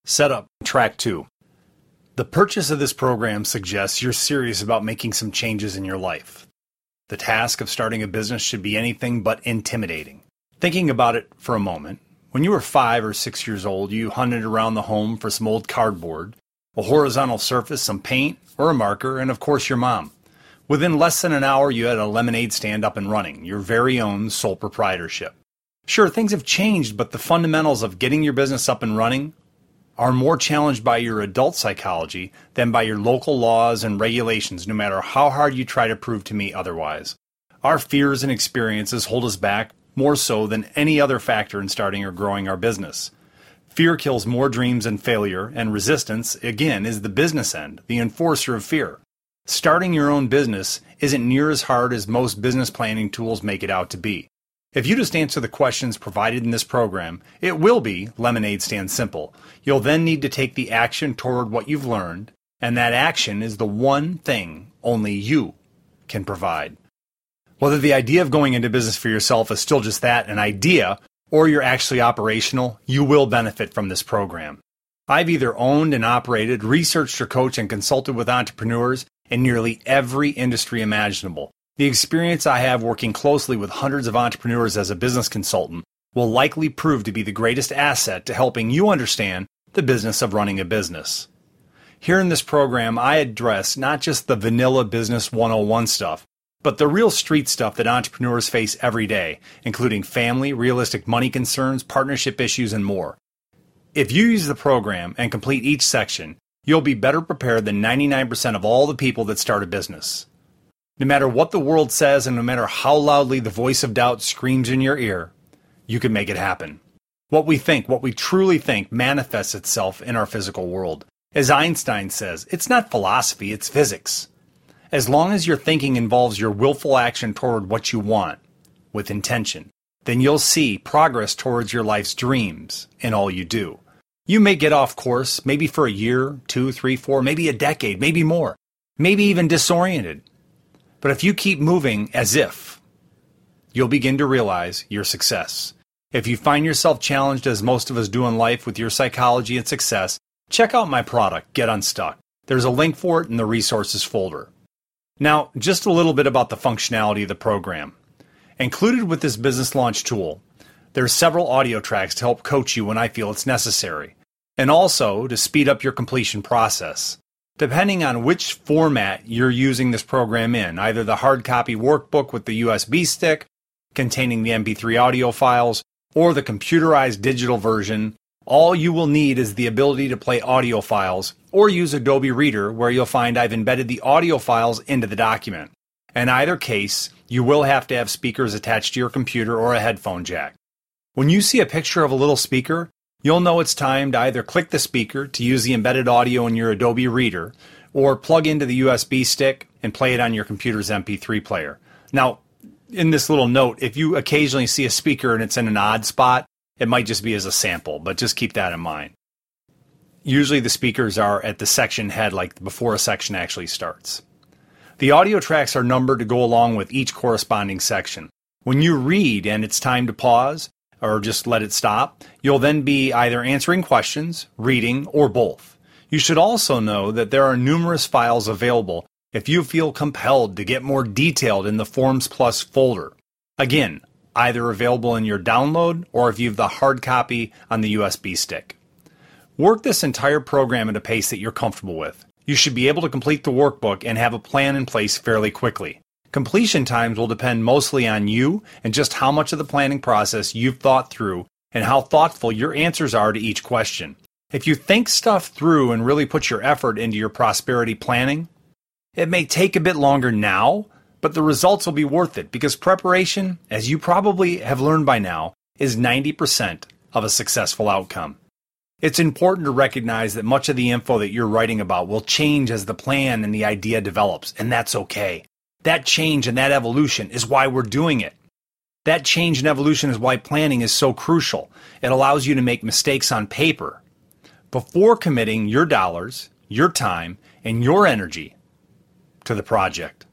Setup Track 2. The purchase of this program suggests you're serious about making some changes in your life. The task of starting a business should be anything but intimidating. Thinking about it for a moment, when you were 5 or 6 years old, you hunted around the home for some old cardboard, a horizontal surface, some paint, or a marker, and of course your mom. Within less than an hour, you had a lemonade stand up and running, your very own sole proprietorship. Sure, things have changed, but the fundamentals of getting your business up and running are more challenged by your adult psychology than by your local laws and regulations, no matter how hard you try to prove to me otherwise. Our fears and experiences hold us back more so than any other factor in starting or growing our business. Fear kills more dreams than failure, and resistance, again, is the business end, the enforcer of fear. Starting your own business isn't near as hard as most business planning tools make it out to be. If you just answer the questions provided in this program, it will be Lemonade Stand Simple. You'll then need to take the action toward what you've learned, and that action is the one thing only you can provide. Whether the idea of going into business for yourself is still just that, an idea, or you're actually operational, you will benefit from this program. I've either owned and operated, researched or coached and consulted with entrepreneurs in nearly every industry imaginable. The experience I have working closely with hundreds of entrepreneurs as a business consultant will likely prove to be the greatest asset to helping you understand the business of running a business. Here in this program, I address not just the vanilla business 101 stuff, but the real street stuff that entrepreneurs face every day, including family, realistic money concerns, partnership issues, and more. If you use the program and complete each section, you'll be better prepared than 99% of all the people that start a business. No matter what the world says and no matter how loudly the voice of doubt screams in your ear, you can make it happen. What we think, what we truly think, manifests itself in our physical world. As Einstein says, it's not philosophy, it's physics. As long as your thinking involves your willful action toward what you want, with intention, then you'll see progress towards your life's dreams in all you do. You may get off course, maybe for a year, 2, 3, 4, maybe a decade, maybe more, maybe even disoriented. But if you keep moving as if, you'll begin to realize your success. If you find yourself challenged, as most of us do in life, with your psychology and success, check out my product, Get Unstuck. There's a link for it in the resources folder. Now, just a little bit about the functionality of the program. Included with this business launch tool, there are several audio tracks to help coach you when I feel it's necessary, and also to speed up your completion process. Depending on which format you're using this program in, either the hard copy workbook with the USB stick containing the MP3 audio files, or the computerized digital version, all you will need is the ability to play audio files or use Adobe Reader, where you'll find I've embedded the audio files into the document. In either case, you will have to have speakers attached to your computer or a headphone jack. When you see a picture of a little speaker, you'll know it's time to either click the speaker to use the embedded audio in your Adobe Reader, or plug into the USB stick and play it on your computer's MP3 player. Now, in this little note, if you occasionally see a speaker and it's in an odd spot, it might just be as a sample, but just keep that in mind. Usually the speakers are at the section head, like before a section actually starts. The audio tracks are numbered to go along with each corresponding section. When you read and it's time to pause, or just let it stop, you'll then be either answering questions, reading, or both. You should also know that there are numerous files available if you feel compelled to get more detailed in the Forms Plus folder. Again, either available in your download or if you have the hard copy on the USB stick. Work this entire program at a pace that you're comfortable with. You should be able to complete the workbook and have a plan in place fairly quickly. Completion times will depend mostly on you and just how much of the planning process you've thought through and how thoughtful your answers are to each question. If you think stuff through and really put your effort into your prosperity planning, it may take a bit longer now, but the results will be worth it because preparation, as you probably have learned by now, is 90% of a successful outcome. It's important to recognize that much of the info that you're writing about will change as the plan and the idea develops, and that's okay. That change and that evolution is why we're doing it. That change and evolution is why planning is so crucial. It allows you to make mistakes on paper before committing your dollars, your time, and your energy to the project.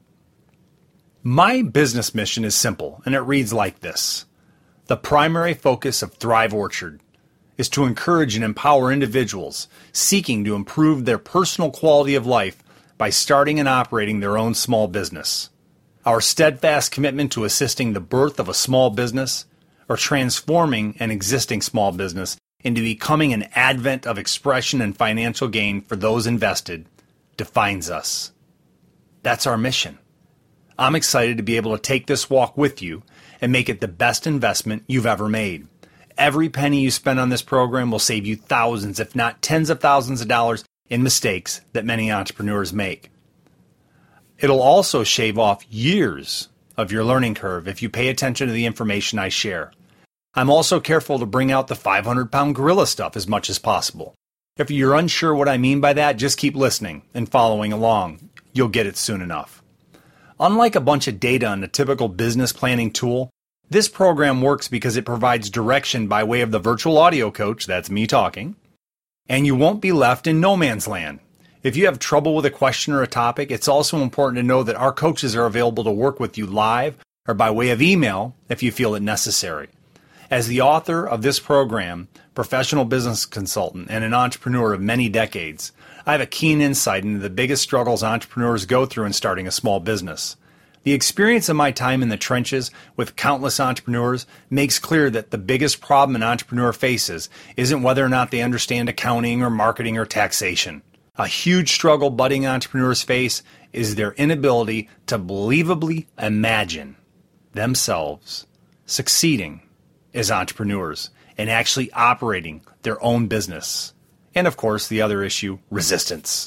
My business mission is simple, and it reads like this. The primary focus of Thrive Orchard is to encourage and empower individuals seeking to improve their personal quality of life by starting and operating their own small business. Our steadfast commitment to assisting the birth of a small business or transforming an existing small business into becoming an advent of expression and financial gain for those invested defines us. That's our mission. I'm excited to be able to take this walk with you and make it the best investment you've ever made. Every penny you spend on this program will save you thousands, if not tens of thousands of dollars in mistakes that many entrepreneurs make. It'll also shave off years of your learning curve if you pay attention to the information I share. I'm also careful to bring out the 500-pound gorilla stuff as much as possible. If you're unsure what I mean by that, just keep listening and following along. You'll get it soon enough. Unlike a bunch of data on a typical business planning tool, this program works because it provides direction by way of the virtual audio coach, that's me talking, and you won't be left in no man's land. If you have trouble with a question or a topic, it's also important to know that our coaches are available to work with you live or by way of email if you feel it necessary. As the author of this program, professional business consultant, and an entrepreneur of many decades, I have a keen insight into the biggest struggles entrepreneurs go through in starting a small business. The experience of my time in the trenches with countless entrepreneurs makes clear that the biggest problem an entrepreneur faces isn't whether or not they understand accounting or marketing or taxation. A huge struggle budding entrepreneurs face is their inability to believably imagine themselves succeeding as entrepreneurs and actually operating their own business. And of course, the other issue, resistance.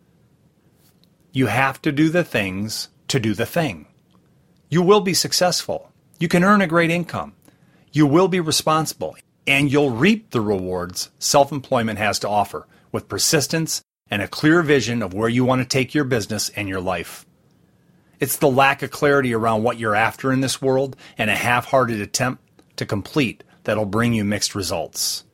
You have to do the things to do the thing. You will be successful. You can earn a great income. You will be responsible, and you'll reap the rewards self-employment has to offer with persistence and a clear vision of where you want to take your business and your life. It's the lack of clarity around what you're after in this world and a half-hearted attempt to complete that'll bring you mixed results.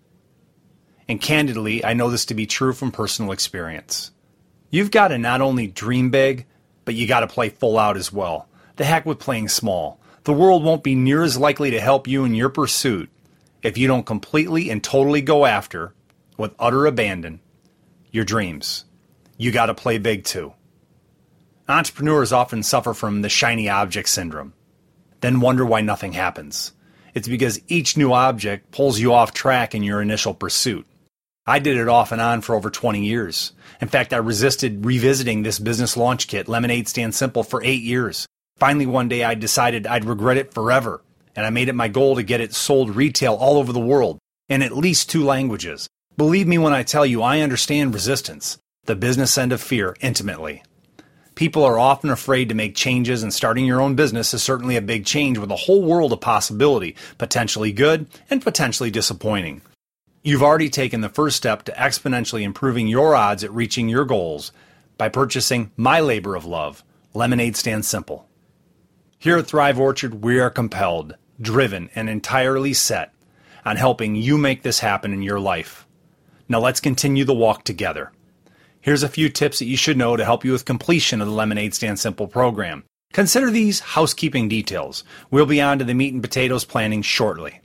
And candidly, I know this to be true from personal experience. You've got to not only dream big, but you got to play full out as well. The heck with playing small. The world won't be near as likely to help you in your pursuit if you don't completely and totally go after, with utter abandon, your dreams. You got to play big too. Entrepreneurs often suffer from the shiny object syndrome, then wonder why nothing happens. It's because each new object pulls you off track in your initial pursuit. I did it off and on for over 20 years. In fact, I resisted revisiting this business launch kit, Lemonade Stand Simple, for 8 years. Finally, one day I decided I'd regret it forever, and I made it my goal to get it sold retail all over the world, in at least 2 languages. Believe me when I tell you, I understand resistance, the business end of fear, intimately. People are often afraid to make changes, and starting your own business is certainly a big change with a whole world of possibility, potentially good and potentially disappointing. You've already taken the first step to exponentially improving your odds at reaching your goals by purchasing my labor of love, Lemonade Stand Simple. Here at Thrive Orchard, we are compelled, driven, and entirely set on helping you make this happen in your life. Now let's continue the walk together. Here's a few tips that you should know to help you with completion of the Lemonade Stand Simple program. Consider these housekeeping details. We'll be on to the meat and potatoes planning shortly.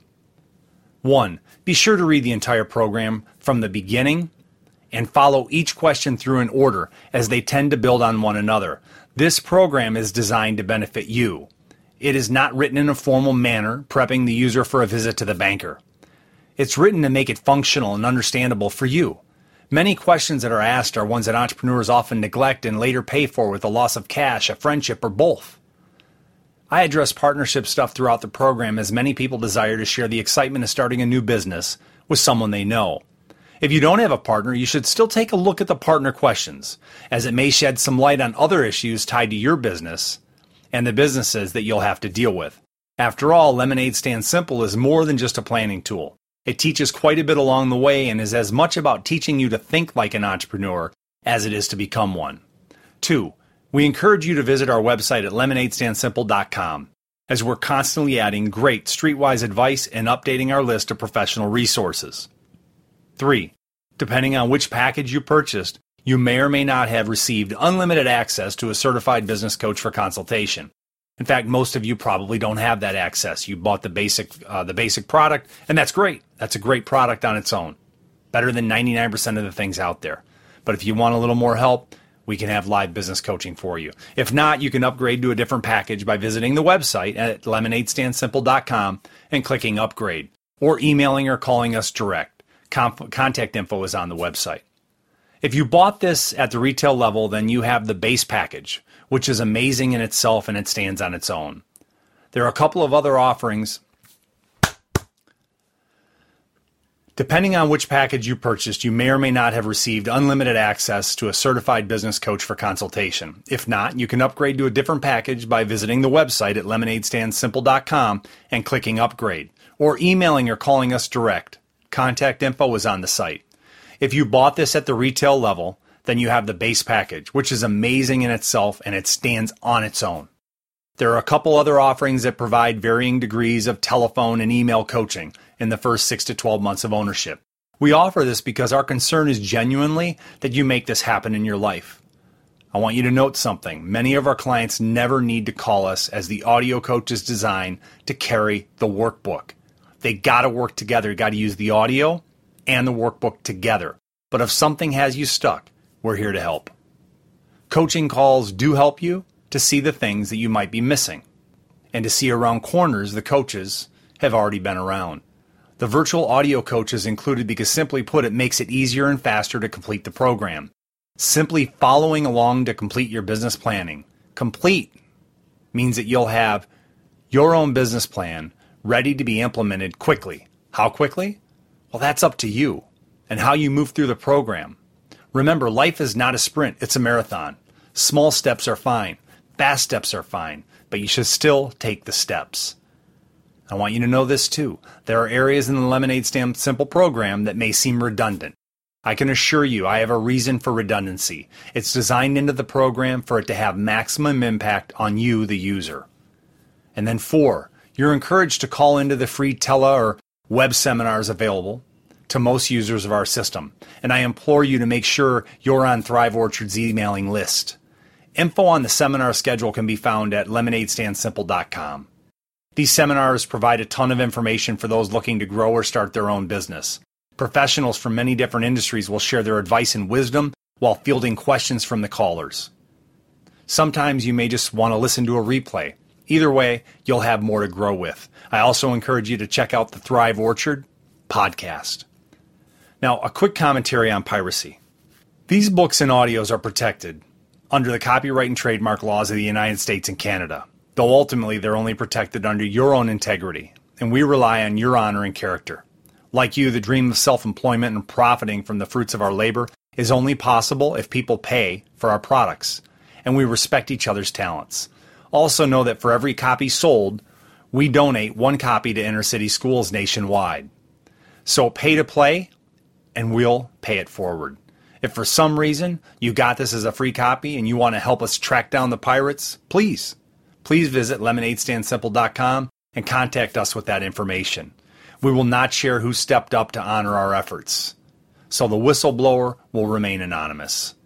1. Be sure to read the entire program from the beginning and follow each question through in order as they tend to build on one another. This program is designed to benefit you. It is not written in a formal manner, prepping the user for a visit to the banker. It's written to make it functional and understandable for you. Many questions that are asked are ones that entrepreneurs often neglect and later pay for with the loss of cash, a friendship, or both. I address partnership stuff throughout the program as many people desire to share the excitement of starting a new business with someone they know. If you don't have a partner, you should still take a look at the partner questions, as it may shed some light on other issues tied to your business and the businesses that you'll have to deal with. After all, Lemonade Stand Simple is more than just a planning tool. It teaches quite a bit along the way and is as much about teaching you to think like an entrepreneur as it is to become one. 2. We encourage you to visit our website at lemonadestandsimple.com, as we're constantly adding great streetwise advice and updating our list of professional resources. 3. Depending on which package you purchased, you may or may not have received unlimited access to a certified business coach for consultation. In fact, most of you probably don't have that access. You bought the basic product, and that's great. That's a great product on its own. Better than 99% of the things out there. But if you want a little more help, we can have live business coaching for you. If not, you can upgrade to a different package by visiting the website at lemonadestandsimple.com and clicking upgrade, or emailing or calling us direct. Contact info is on the website. If you bought this at the retail level, then you have the base package, which is amazing in itself and it stands on its own. There are a couple of other offerings. Depending on which package you purchased, you may or may not have received unlimited access to a certified business coach for consultation. If not, you can upgrade to a different package by visiting the website at lemonadestandsimple.com and clicking upgrade, or emailing or calling us direct. Contact info is on the site. If you bought this at the retail level, then you have the base package, which is amazing in itself and it stands on its own. There are a couple other offerings that provide varying degrees of telephone and email coaching in the first 6 to 12 months of ownership. We offer this because our concern is genuinely that you make this happen in your life. I want you to note something. Many of our clients never need to call us, as the audio coach is designed to carry the workbook. They got to work together. You got to use the audio and the workbook together. But if something has you stuck, we're here to help. Coaching calls do help you to see the things that you might be missing and to see around corners the coaches have already been around. The virtual audio coach is included because, simply put, it makes it easier and faster to complete the program. Simply following along to complete your business planning. Complete means that you'll have your own business plan ready to be implemented quickly. How quickly? Well, that's up to you and how you move through the program. Remember, life is not a sprint, it's a marathon. Small steps are fine, fast steps are fine, but you should still take the steps. I want you to know this too. There are areas in the Lemonade Stand Simple program that may seem redundant. I can assure you I have a reason for redundancy. It's designed into the program for it to have maximum impact on you, the user. And then 4, you're encouraged to call into the free tele or web seminars available to most users of our system. And I implore you to make sure you're on Thrive Orchard's emailing list. Info on the seminar schedule can be found at lemonadestandsimple.com. These seminars provide a ton of information for those looking to grow or start their own business. Professionals from many different industries will share their advice and wisdom while fielding questions from the callers. Sometimes you may just want to listen to a replay. Either way, you'll have more to grow with. I also encourage you to check out the Thrive Orchard podcast. Now, a quick commentary on piracy. These books and audios are protected under the copyright and trademark laws of the United States and Canada, though ultimately they're only protected under your own integrity, and we rely on your honor and character. Like you, the dream of self-employment and profiting from the fruits of our labor is only possible if people pay for our products, and we respect each other's talents. Also know that for every copy sold, we donate 1 copy to inner city schools nationwide. So pay to play, and we'll pay it forward. If for some reason you got this as a free copy and you want to help us track down the pirates, please visit lemonadestandsimple.com and contact us with that information. We will not share who stepped up to honor our efforts, so the whistleblower will remain anonymous.